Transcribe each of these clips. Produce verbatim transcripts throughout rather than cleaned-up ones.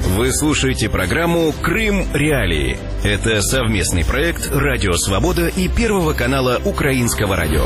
Вы слушаете программу «Крым Реалии». Это совместный проект «Радио Свобода» и Первого канала Украинского радио.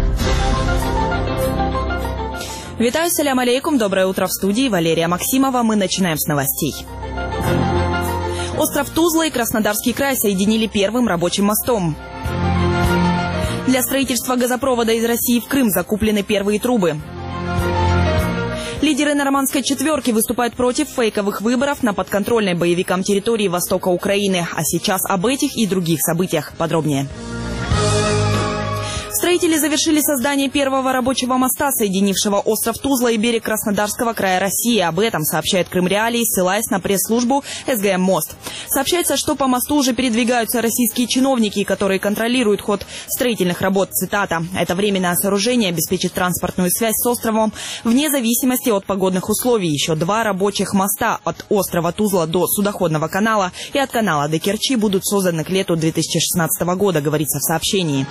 Витаю, салям алейкум, доброе утро в студии, Валерия Максимова. Мы начинаем с новостей. Остров Тузла и Краснодарский край соединили первым рабочим мостом. Для строительства газопровода из России в Крым закуплены первые трубы. Лидеры нормандской четверки выступают против фейковых выборов на подконтрольной боевикам территории востока Украины. А сейчас об этих и других событиях подробнее. Строители завершили создание первого рабочего моста, соединившего остров Тузла и берег Краснодарского края России. Об этом сообщает Крым Реалии, ссылаясь на пресс-службу эс гэ эм «Мост». Сообщается, что по мосту уже передвигаются российские чиновники, которые контролируют ход строительных работ. Цитата. «Это временное сооружение обеспечит транспортную связь с островом вне зависимости от погодных условий. Еще два рабочих моста от острова Тузла до судоходного канала и от канала до Керчи будут созданы к лету две тысячи шестнадцатого года», говорится в сообщении.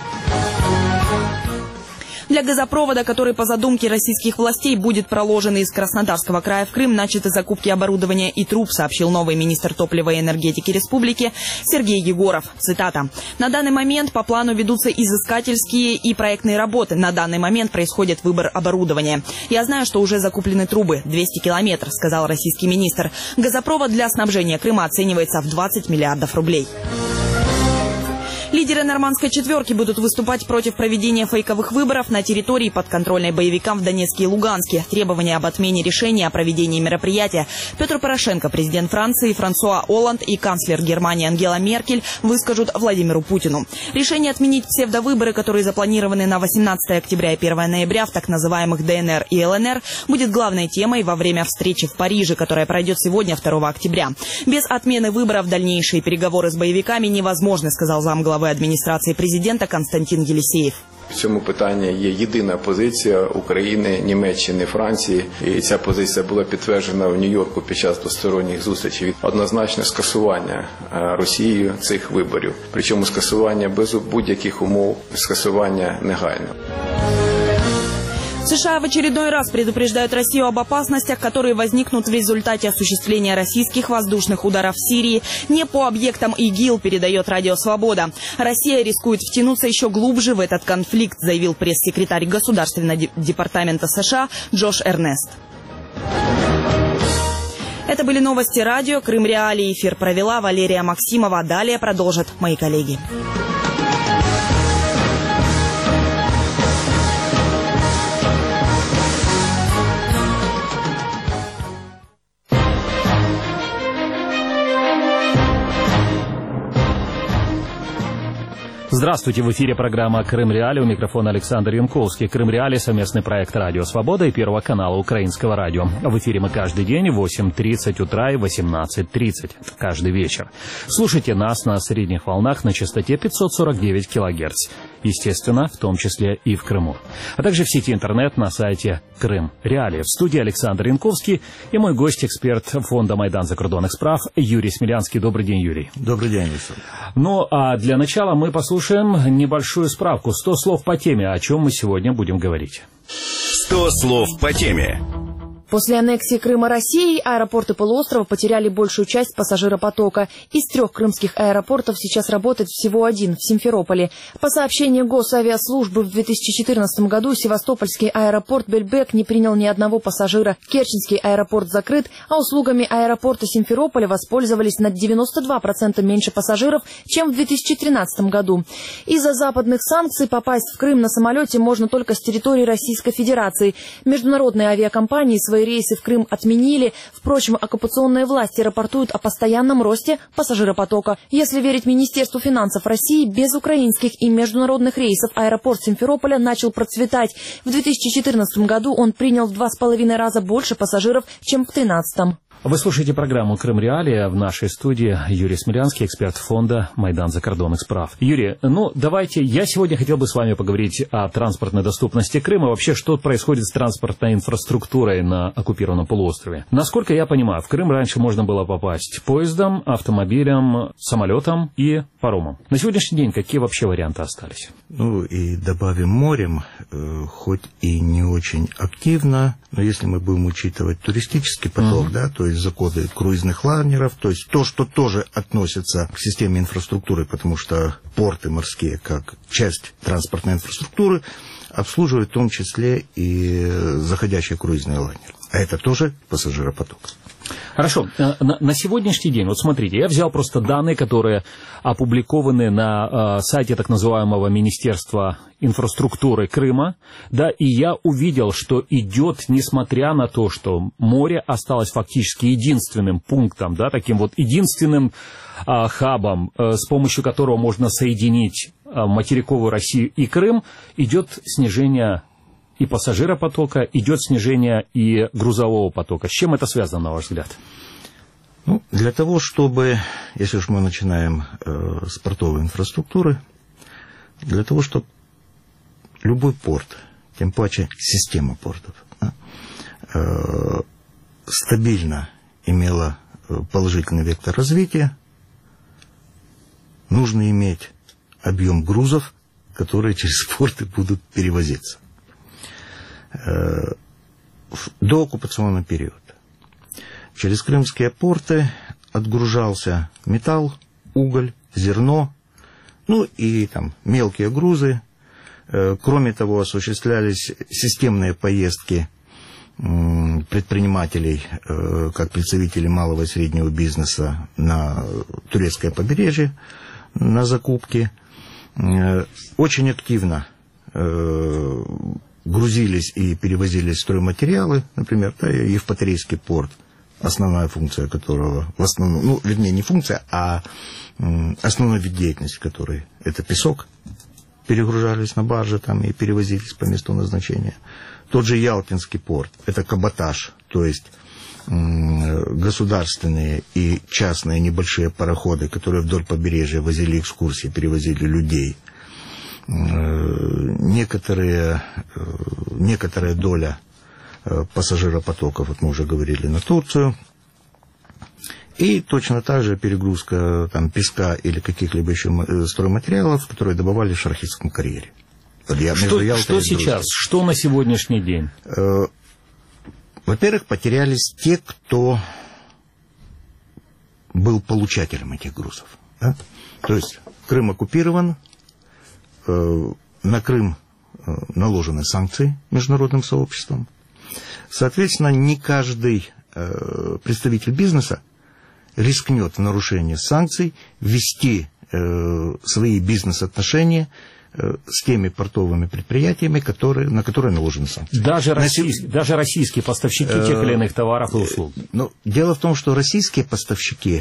Для газопровода, который по задумке российских властей будет проложен из Краснодарского края в Крым, начаты закупки оборудования и труб, сообщил новый министр топлива и энергетики республики Сергей Егоров. Цитата. «На данный момент по плану ведутся изыскательские и проектные работы. На данный момент происходит выбор оборудования. Я знаю, что уже закуплены трубы. двести километров, сказал российский министр. Газопровод для снабжения Крыма оценивается в двадцать миллиардов рублей. Лидеры нормандской четверки будут выступать против проведения фейковых выборов на территории, подконтрольной боевикам в Донецке и Луганске. Требования об отмене решения о проведении мероприятия Петр Порошенко, президент Франции, Франсуа Олланд и канцлер Германии Ангела Меркель выскажут Владимиру Путину. Решение отменить псевдовыборы, которые запланированы на восемнадцатое октября и первое ноября в так называемых дэ эн эр и эл эн эр, будет главной темой во время встречи в Париже, которая пройдет сегодня, второго октября. Без отмены выборов дальнейшие переговоры с боевиками невозможны, сказал замглавы адміністрації президента Константин Єлісєєв. В цьому питанні є єдина позиція України, Німеччини, Франції. І ця позиція була підтверджена в Нью-Йорку під час двосторонніх зустрічей. Однозначне скасування Росією цих виборів. Причому скасування без будь-яких умов, скасування негайно. США в очередной раз предупреждают Россию об опасностях, которые возникнут в результате осуществления российских воздушных ударов в Сирии не по объектам ИГИЛ, передает Радио Свобода. Россия рискует втянуться еще глубже в этот конфликт, заявил пресс-секретарь Государственного департамента США Джош Эрнест. Это были новости радио «Крым Реалии». Эфир провела Валерия Максимова. Далее продолжат мои коллеги. Здравствуйте, в эфире программа «Крым Реалии», у микрофона Александр Янковский. «Крым Реалии» — совместный проект «Радио Свобода» и Первого канала Украинского радио. В эфире мы каждый день в восемь тридцать утра и восемнадцать тридцать каждый вечер. Слушайте нас на средних волнах на частоте пятьсот сорок девять килогерц. Естественно, в том числе и в Крыму. А также в сети интернет на сайте «Крым Реалии». В студии Александр Янковский и мой гость, эксперт фонда «Майдан закордонных справ» Юрий Смелянский. Добрый день, Юрий. Добрый день, Александр. Ну, а для начала мы послушаем небольшую справку. сто слов по теме, о чем мы сегодня будем говорить. сто слов по теме. После аннексии Крыма Россией аэропорты полуострова потеряли большую часть пассажиропотока. Из трех крымских аэропортов сейчас работает всего один в Симферополе. По сообщению Госавиаслужбы, в две тысячи четырнадцатом году Севастопольский аэропорт Бельбек не принял ни одного пассажира. Керченский аэропорт закрыт, а услугами аэропорта Симферополя воспользовались на девяносто два процента меньше пассажиров, чем в две тысячи тринадцатом году. Из-за западных санкций попасть в Крым на самолете можно только с территории Российской Федерации. Международные авиакомпании свои рейсы в Крым отменили. Впрочем, оккупационные власти рапортуют о постоянном росте пассажиропотока. Если верить Министерству финансов России, без украинских и международных рейсов аэропорт Симферополя начал процветать. В две тысячи четырнадцатом году он принял в два с половиной раза больше пассажиров, чем в две тысячи тринадцатом. Вы слушаете программу «Крым Реалии». В нашей студии Юрий Смелянский, эксперт фонда «Майдан закордонных справ». Юрий, ну давайте, я сегодня хотел бы с вами поговорить о транспортной доступности Крыма. Вообще, что происходит с транспортной инфраструктурой на оккупированном полуострове? Насколько я понимаю, в Крым раньше можно было попасть поездом, автомобилем, самолетом и паромом. На сегодняшний день какие вообще варианты остались? Ну и добавим морем, э, хоть и не очень активно, но если мы будем учитывать туристический поток, mm-hmm. да, то есть строились заходы круизных лайнеров, то есть то, что тоже относится к системе инфраструктуры, потому что порты морские, как часть транспортной инфраструктуры, обслуживают в том числе и заходящие круизные лайнеры. А это тоже пассажиропоток. Хорошо. На, на сегодняшний день, вот смотрите, я взял просто данные, которые опубликованы на э, сайте так называемого Министерства инфраструктуры Крыма, да, и я увидел, что идет, несмотря на то, что море осталось фактически единственным пунктом, да, таким вот единственным э, хабом, э, с помощью которого можно соединить э, материковую Россию и Крым, идет снижение и пассажиропотока, идет снижение и грузового потока. С чем это связано, на ваш взгляд? Ну, для того, чтобы, если уж мы начинаем э, с портовой инфраструктуры, для того, чтобы любой порт, тем паче система портов, да, э, стабильно имела положительный вектор развития, нужно иметь объем грузов, которые через порты будут перевозиться. До оккупационного периода через крымские порты отгружался металл, уголь, зерно, ну и там мелкие грузы. Кроме того, осуществлялись системные поездки предпринимателей, как представителей малого и среднего бизнеса, на турецкое побережье на закупки. Очень активно грузились и перевозились стройматериалы, например, да, Евпаторийский порт, основная функция которого, в основном, ну, вернее, не функция, а основной вид деятельности которой это песок, перегружались на баржи там и перевозились по месту назначения. Тот же Ялтинский порт, это каботаж, то есть государственные и частные небольшие пароходы, которые вдоль побережья возили экскурсии, перевозили людей. Некоторые, некоторая доля пассажиропотоков, вот мы уже говорили, на Турцию. И точно так же перегрузка там, песка или каких-либо еще стройматериалов, которые добывали в Шархидском карьере. Что, что сейчас? Что на сегодняшний день? Во-первых, потерялись те, кто был получателем этих грузов. Да? То есть Крым оккупирован, на Крым наложены санкции международным сообществом. Соответственно, не каждый представитель бизнеса рискнет в нарушение санкций вести свои бизнес-отношения с теми портовыми предприятиями, которые, на которые наложены санкции. Даже, российс... На... Даже российские поставщики тех или иных товаров и услуг. Но дело в том, что российские поставщики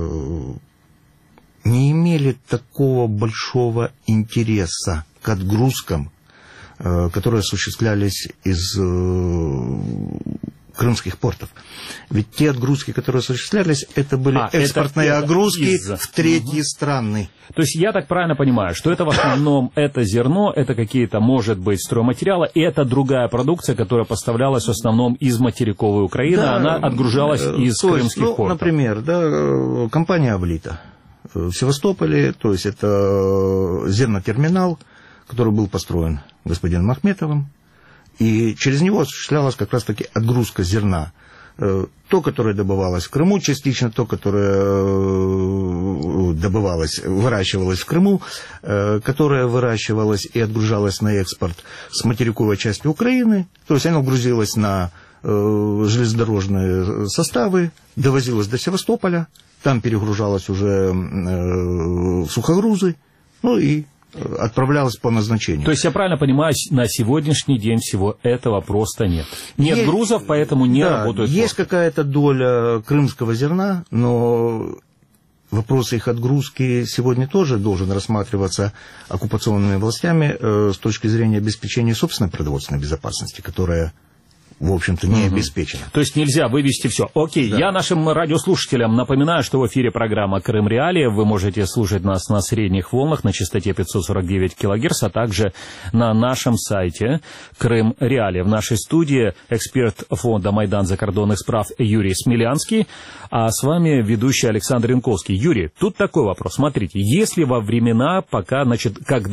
не имели такого большого интереса к отгрузкам, которые осуществлялись из крымских портов. Ведь те отгрузки, которые осуществлялись, это были а, экспортные это, отгрузки это в третьи угу. страны. То есть я так правильно понимаю, что это в основном это зерно, это какие-то, может быть, стройматериалы, и это другая продукция, которая поставлялась в основном из материковой Украины, да, она отгружалась из то крымских есть, ну, портов. Например, да, компания «Авлита» в Севастополе, то есть это зернотерминал, который был построен господином Ахметовым, и через него осуществлялась как раз-таки отгрузка зерна. То, которое добывалось в Крыму, частично то, которое добывалось, выращивалось в Крыму, которое выращивалось и отгружалось на экспорт с материковой части Украины, то есть оно грузилось на железнодорожные составы, довозилось до Севастополя, там перегружалось уже в сухогрузы, ну и отправлялась по назначению. То есть, я правильно понимаю, на сегодняшний день всего этого просто нет? Нет есть, грузов, поэтому не да, работают есть порты. Какая-то доля крымского зерна, но вопрос их отгрузки сегодня тоже должен рассматриваться оккупационными властями э, с точки зрения обеспечения собственной продовольственной безопасности, которая, в общем-то, не угу. обеспечена. То есть нельзя вывести все. Окей, да. Я нашим радиослушателям напоминаю, что в эфире программа «Крым Реалии». Вы можете слушать нас на средних волнах на частоте пятьсот сорок девять килогерц, а также на нашем сайте «Крым Реалии». В нашей студии эксперт фонда «Майдан закордонных справ» Юрий Смелянский, а с вами ведущий Александр Янковский. Юрий, тут такой вопрос. Смотрите, если во времена, пока, значит, когда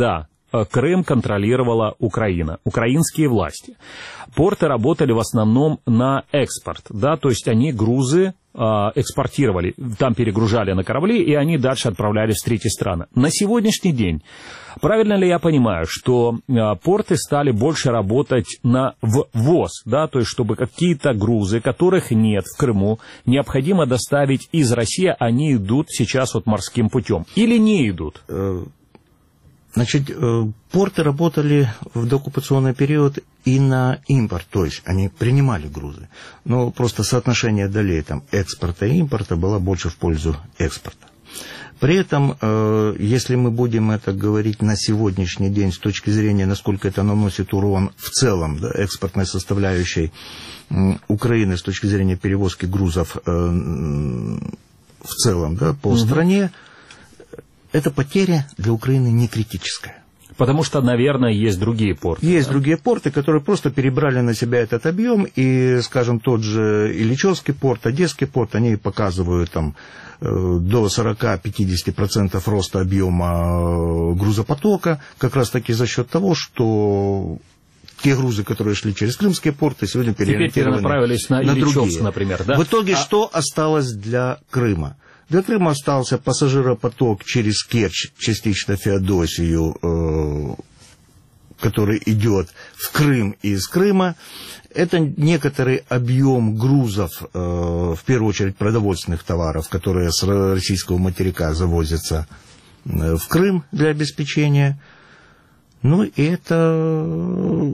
Крым контролировала Украина, украинские власти. Порты работали в основном на экспорт, да, то есть они грузы экспортировали, там перегружали на корабли, и они дальше отправлялись в третьи страны. На сегодняшний день, правильно ли я понимаю, что порты стали больше работать на ввоз, да, то есть чтобы какие-то грузы, которых нет в Крыму, необходимо доставить из России, они идут сейчас вот морским путем, или не идут? Значит, порты работали в дооккупационный период и на импорт, то есть они принимали грузы. Но просто соотношение долей там, экспорта и импорта было больше в пользу экспорта. При этом, если мы будем это говорить на сегодняшний день с точки зрения, насколько это наносит урон в целом, да, экспортной составляющей Украины с точки зрения перевозки грузов в целом, да, по угу. стране, эта потеря для Украины не критическая. Потому что, наверное, есть другие порты. Есть да? другие порты, которые просто перебрали на себя этот объем, и, скажем, тот же Ильичевский порт, Одесский порт, они показывают там до сорок-пятьдесят процентов роста объема грузопотока, как раз таки за счет того, что те грузы, которые шли через крымские порты, сегодня переориентированы перенаправились на, на Ильичевск, другие. например. Да? В итоге а... что осталось для Крыма? Для Крыма остался пассажиропоток через Керчь, частично Феодосию, э, который идет в Крым и из Крыма. Это некоторый объем грузов, э, в первую очередь продовольственных товаров, которые с российского материка завозятся в Крым для обеспечения. Ну и это...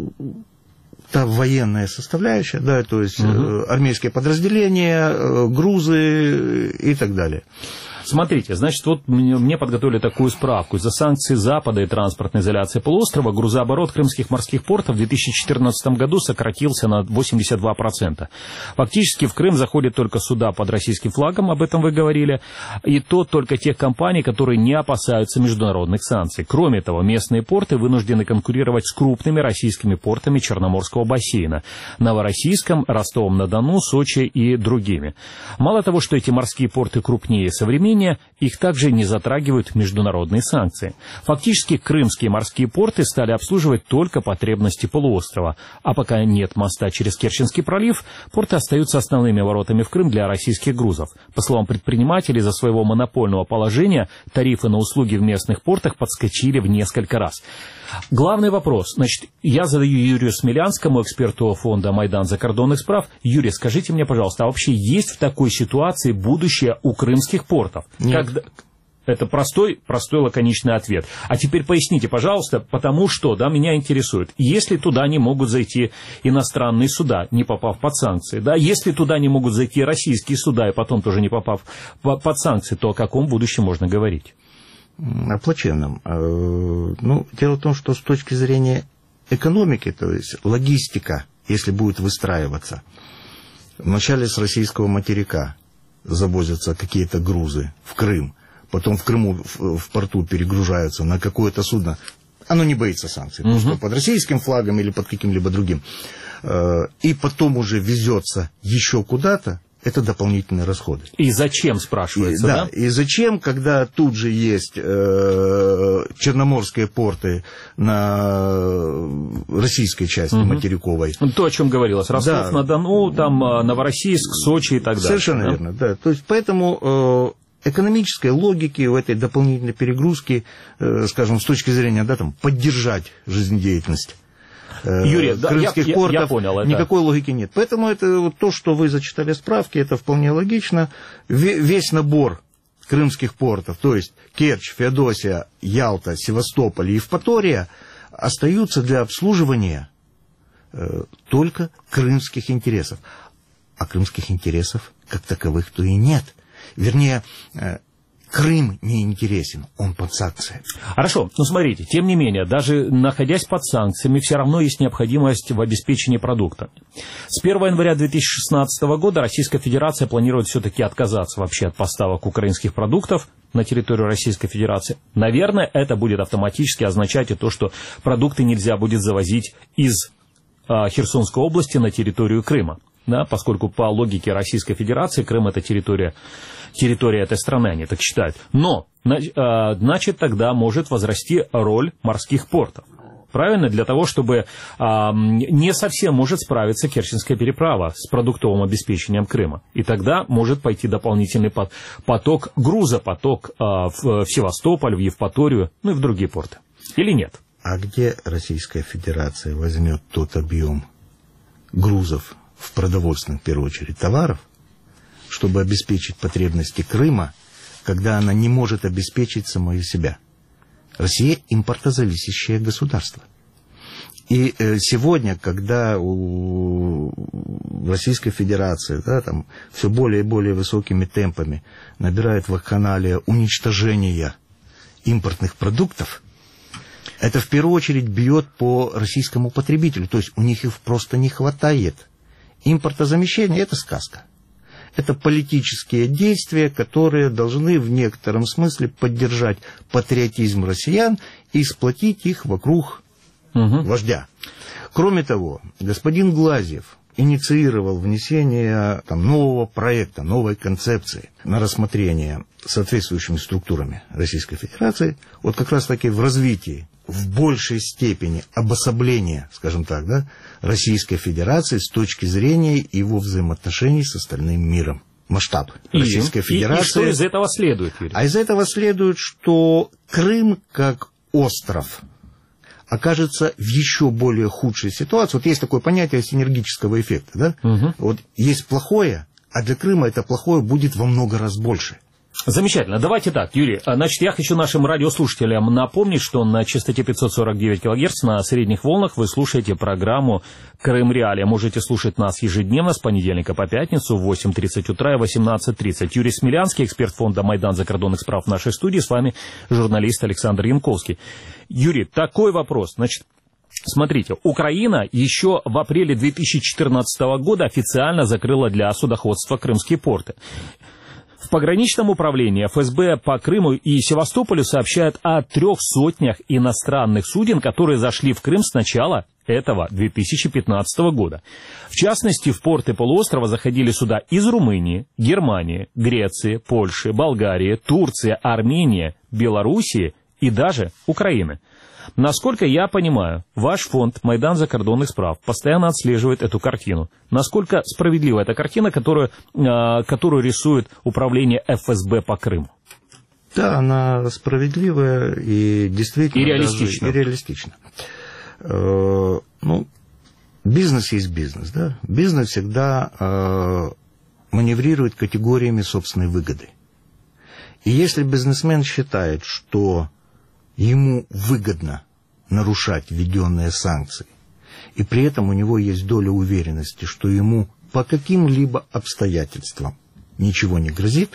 та военная составляющая, да, то есть угу. армейские подразделения, грузы и так далее. Смотрите, значит, вот мне подготовили такую справку. Из-за санкций Запада и транспортной изоляции полуострова грузооборот крымских морских портов в две тысячи четырнадцатом году сократился на восемьдесят два процента. Фактически в Крым заходят только суда под российским флагом, об этом вы говорили, и то только тех компаний, которые не опасаются международных санкций. Кроме того, местные порты вынуждены конкурировать с крупными российскими портами Черноморского бассейна, Новороссийском, Ростовом-на-Дону, Сочи и другими. Мало того, что эти морские порты крупнее и современнее, их также не затрагивают международные санкции. Фактически крымские морские порты стали обслуживать только потребности полуострова. А пока нет моста через Керченский пролив, порты остаются основными воротами в Крым для российских грузов. По словам предпринимателей, из-за своего монопольного положения тарифы на услуги в местных портах подскочили в несколько раз. Главный вопрос, значит, я задаю Юрию Смелянскому, эксперту фонда «Майдан закордонных справ». Юрий, скажите мне, пожалуйста, а вообще есть в такой ситуации будущее у крымских портов? Нет. Когда... Это простой, простой лаконичный ответ. А теперь поясните, пожалуйста, потому что, да, меня интересует, если туда не могут зайти иностранные суда, не попав под санкции, да, если туда не могут зайти российские суда и потом тоже не попав под санкции, то о каком будущем можно говорить? О плачевном. Ну, дело в том, что с точки зрения экономики, то есть логистика, если будет выстраиваться, вначале с российского материка завозятся какие-то грузы в Крым, потом в Крыму в, в порту перегружаются на какое-то судно, оно не боится санкций, угу. что под российским флагом или под каким-либо другим, и потом уже везется еще куда-то, это дополнительные расходы. И зачем, спрашивается, и, да? Да, и зачем, когда тут же есть э, черноморские порты на российской части, угу. материковой. То, о чем говорилось, Ростов-на-Дону, да. там Новороссийск, Сочи и так далее. Совершенно да? верно, да. То есть, поэтому э, экономической логики в этой дополнительной перегрузке, э, скажем, с точки зрения, да, там, поддержать жизнедеятельность Юрий, крымских я, портов, я понял, это... никакой логики нет. Поэтому это вот то, что вы зачитали справки, это вполне логично. Весь набор крымских портов, то есть Керчь, Феодосия, Ялта, Севастополь и Евпатория, остаются для обслуживания э, только крымских интересов. А крымских интересов как таковых-то и нет. Вернее, э, Крым не интересен, он под санкциями. Хорошо, ну смотрите, тем не менее, даже находясь под санкциями, все равно есть необходимость в обеспечении продукта. С первого января две тысячи шестнадцатого года Российская Федерация планирует все-таки отказаться вообще от поставок украинских продуктов на территорию Российской Федерации. Наверное, это будет автоматически означать и то, что продукты нельзя будет завозить из а, Херсонской области на территорию Крыма. да, поскольку по логике Российской Федерации Крым – это территория, территория этой страны, они так считают. Но, значит, тогда может возрасти роль морских портов. Правильно? Для того, чтобы а, не совсем может справиться Керченская переправа с продуктовым обеспечением Крыма. И тогда может пойти дополнительный поток, грузопоток а, в, в Севастополь, в Евпаторию, ну и в другие порты. Или нет? А где Российская Федерация возьмет тот объем грузов в продовольственных, в первую очередь, товаров, чтобы обеспечить потребности Крыма, когда она не может обеспечить самое себя? Россия импортозависящее государство. И э, сегодня, когда у Российской Федерации, да, там, все более и более высокими темпами набирает вакханалия уничтожения импортных продуктов, это в первую очередь бьет по российскому потребителю. То есть у них их просто не хватает. Импортозамещение – это сказка. Это политические действия, которые должны в некотором смысле поддержать патриотизм россиян и сплотить их вокруг угу. вождя. Кроме того, господин Глазьев инициировал внесение там, нового проекта, новой концепции на рассмотрение соответствующими структурами Российской Федерации, вот как раз таки в развитии, в большей степени обособления, скажем так, да, Российской Федерации с точки зрения его взаимоотношений с остальным миром. Масштаб и, Российской Федерации. И, и что из этого следует, Юрий? А из этого следует, что Крым как остров окажется в еще более худшей ситуации. Вот есть такое понятие синергического эффекта. Да? Угу. Вот есть плохое, а для Крыма это плохое будет во много раз больше. Замечательно. Давайте так, Юрий. Значит, я хочу нашим радиослушателям напомнить, что на частоте пятьсот сорок девять килогерц на средних волнах вы слушаете программу «Крым Реалия». Можете слушать нас ежедневно с понедельника по пятницу в восемь тридцать утра и восемнадцать тридцать. Юрий Смелянский, эксперт фонда «Майдан закордонных справ» в нашей студии. С вами журналист Александр Янковский. Юрий, такой вопрос. Значит, смотрите, Украина еще в апреле две тысячи четырнадцатого года официально закрыла для судоходства крымские порты. В пограничном управлении эф эс бэ по Крыму и Севастополю сообщают о трех сотнях иностранных суден, которые зашли в Крым с начала этого две тысячи пятнадцатого года. В частности, в порты полуострова заходили суда из Румынии, Германии, Греции, Польши, Болгарии, Турции, Армении, Белоруссии и даже Украины. Насколько я понимаю, ваш фонд «Майдан закордонных справ» постоянно отслеживает эту картину. Насколько справедлива эта картина, которую, э, которую рисует управление эф эс бэ по Крыму? Да, она справедливая и действительно... И реалистична. Даже, и реалистична. Э, ну, бизнес есть бизнес, да? Бизнес всегда э, маневрирует категориями собственной выгоды. И если бизнесмен считает, что ему выгодно нарушать введенные санкции, и при этом у него есть доля уверенности, что ему по каким-либо обстоятельствам ничего не грозит,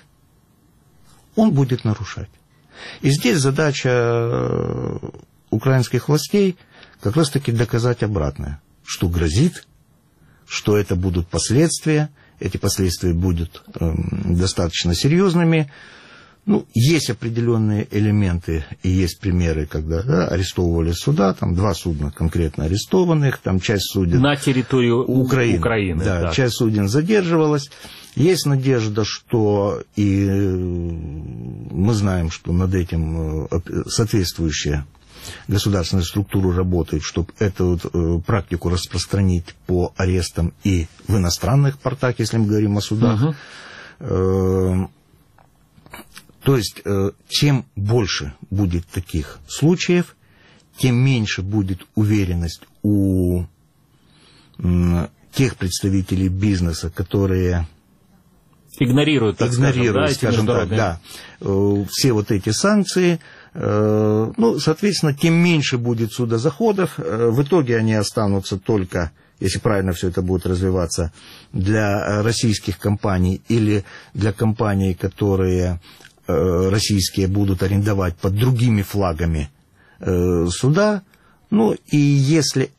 он будет нарушать. И здесь задача украинских властей как раз-таки доказать обратное, что грозит, что это будут последствия, эти последствия будут э, достаточно серьезными. Ну, есть определенные элементы и есть примеры, когда да, арестовывали суда, там два судна конкретно арестованных, там часть суден... На территорию Украины. Украины да, да, часть суден задерживалась. Есть надежда, что и мы знаем, что над этим соответствующая государственная структура работает, чтобы эту вот практику распространить по арестам и в иностранных портах, если мы говорим о судах. Угу. То есть, чем больше будет таких случаев, тем меньше будет уверенность у тех представителей бизнеса, которые игнорируют, так игнорируют, скажем, да, скажем так, да, все вот эти санкции. Ну, соответственно, тем меньше будет судозаходов. В итоге они останутся только, если правильно все это будет развиваться, для российских компаний или для компаний, которые российские будут арендовать под другими флагами э, суда. Ну, и если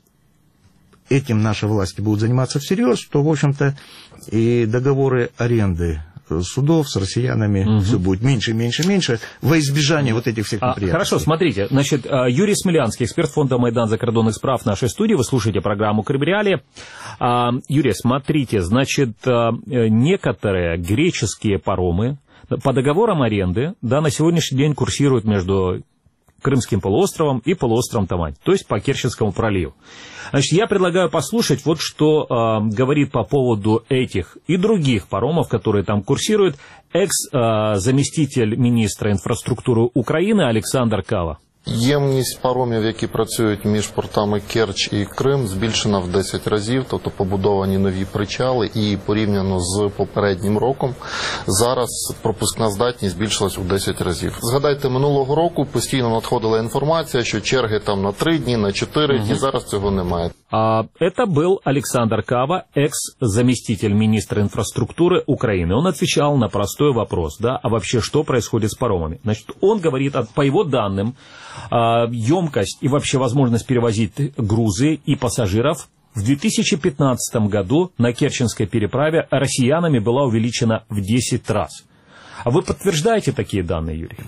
этим наши власти будут заниматься всерьез, то, в общем-то, и договоры аренды судов с россиянами, угу. все будет меньше, меньше, меньше, во избежание вот этих всех неприятностей. А, хорошо, смотрите, значит, Юрий Смелянский, эксперт фонда «Майдан закордонных прав» в нашей студии, вы слушаете программу «Крым Реалии». А, Юрий, смотрите, значит, некоторые греческие паромы по договорам аренды, да, на сегодняшний день курсируют между Крымским полуостровом и полуостровом Тамань, то есть по Керченскому проливу. Значит, я предлагаю послушать вот что э, говорит по поводу этих и других паромов, которые там курсируют, екс-заміститель міністра інфраструктури України Олександр Кава. Ємність паромів, які працюють між портами Керч і Крим, збільшена в десять разів, тобто побудовані нові причали, і порівняно з попереднім роком зараз пропускна здатність збільшилась у десять разів. Згадайте, минулого року постійно надходила інформація, що черги там на три дні, на чотири дні, угу. зараз цього немає. А, это был Александр Кава, экс-заместитель министра инфраструктуры Украины. Он отвечал на простой вопрос, да, а вообще что происходит с паромами. Значит, он говорит, по его данным, емкость и вообще возможность перевозить грузы и пассажиров в две тысячи пятнадцатом году на Керченской переправе россиянами была увеличена в десять раз. А вы подтверждаете такие данные, Юрий?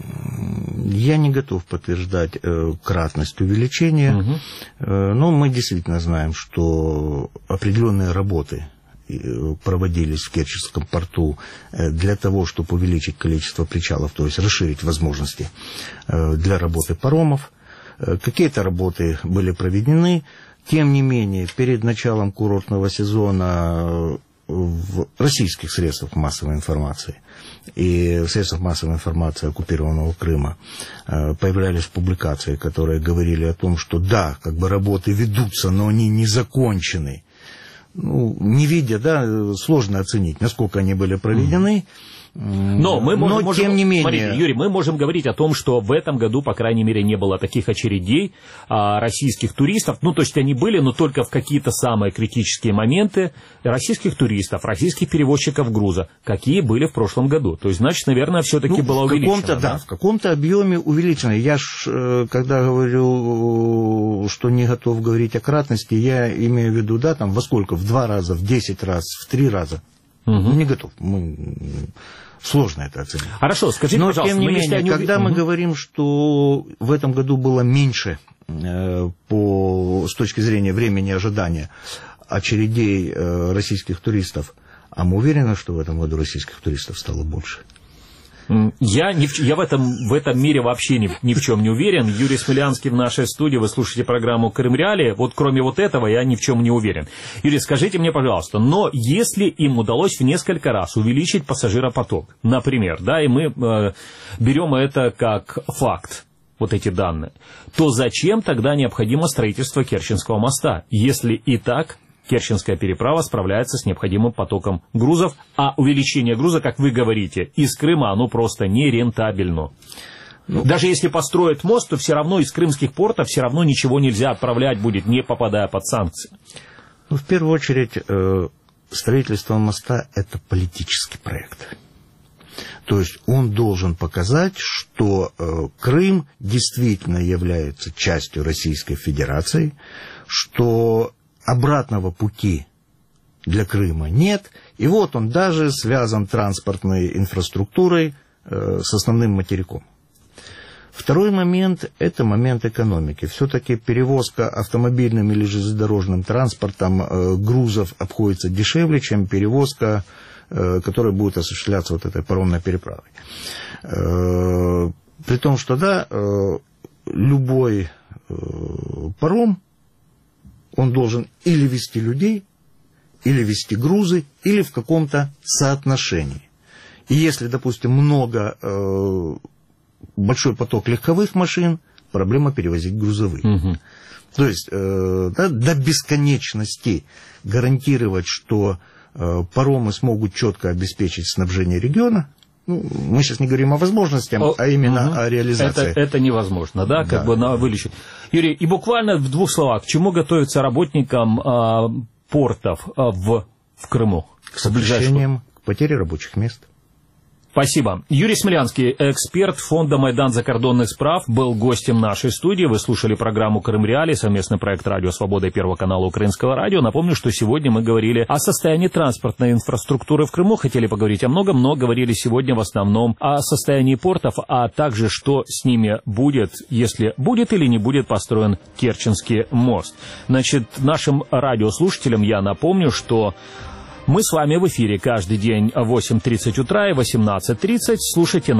Я не готов подтверждать э, кратность увеличения, угу. э, но мы действительно знаем, что определенные работы проводились в Керченском порту для того, чтобы увеличить количество причалов, то есть расширить возможности для работы паромов. Какие-то работы были проведены. Тем не менее, перед началом курортного сезона в российских средствах массовой информации и в средствах массовой информации оккупированного Крыма появлялись публикации, которые говорили о том, что да, как бы работы ведутся, но они не закончены. Ну, не видя, да, сложно оценить, насколько они были проведены. Но мы можем, Но, можем, тем не менее... Смотрите, Юрий, мы можем говорить о том, что в этом году, по крайней мере, не было таких очередей а, российских туристов. Ну, то есть они были, но только в какие-то самые критические моменты российских туристов, российских перевозчиков груза, какие были в прошлом году. То есть, значит, наверное, все-таки ну, было увеличено. Да, да, в каком-то объеме увеличено. Я ж, когда говорю, что не готов говорить о кратности, я имею в виду, да, там, во сколько? В два раза, в десять раз, в три раза. Угу. Не готов. Мы... Сложно это оценить. Хорошо, скажите, но, пожалуйста. Но, тем не менее, они... когда угу. мы говорим, что в этом году было меньше э, по, с точки зрения времени ожидания очередей э, российских туристов, а мы уверены, что в этом году российских туристов стало больше? Я, не в, я в, этом, в этом мире вообще ни, ни в чем не уверен. Юрий Смелянский в нашей студии, вы слушаете программу «Крым Реалии». Вот кроме вот этого я ни в чем не уверен. Юрий, скажите мне, пожалуйста, но если им удалось в несколько раз увеличить пассажиропоток, например, да, и мы э, берем это как факт, вот эти данные, то зачем тогда необходимо строительство Керченского моста, если и так... Керченская переправа справляется с необходимым потоком грузов, а увеличение груза, как вы говорите, из Крыма, оно просто нерентабельно. Ну, даже если построят мост, то все равно из крымских портов все равно ничего нельзя отправлять будет, не попадая под санкции. Ну, в первую очередь, строительство моста – это политический проект. То есть он должен показать, что Крым действительно является частью Российской Федерации, что... обратного пути для Крыма нет. И вот он даже связан транспортной инфраструктурой э, с основным материком. Второй момент – это момент экономики. Все-таки перевозка автомобильным или железнодорожным транспортом э, грузов обходится дешевле, чем перевозка, э, которая будет осуществляться вот этой паромной переправой. Э, при том, что да, э, любой э, паром, он должен или везти людей, или везти грузы, или в каком-то соотношении. И если, допустим, много, э, большой поток легковых машин, проблема перевозить грузовые. Угу. То есть э, да, до бесконечности гарантировать, что э, паромы смогут четко обеспечить снабжение региона. Ну, мы сейчас не говорим о возможностях, о, а именно угу. о реализации. Это, это невозможно, да, как да. бы на вылечить. Юрий, и буквально в двух словах, к чему готовятся работникам а, портов а, в, в Крыму? К сокращениям, к потере рабочих мест. Спасибо. Юрий Смелянский, эксперт фонда «Майдан закордонных справ», был гостем нашей студии. Вы слушали программу «Крым Реалии», совместный проект «Радио Свобода» и Первого канала Украинского радио. Напомню, что сегодня мы говорили о состоянии транспортной инфраструктуры в Крыму. Хотели поговорить о многом, но говорили сегодня в основном о состоянии портов, а также что с ними будет, если будет или не будет построен Керченский мост. Значит, нашим радиослушателям я напомню, что мы с вами в эфире каждый день в восемь тридцать утра и восемнадцать тридцать. Слушайте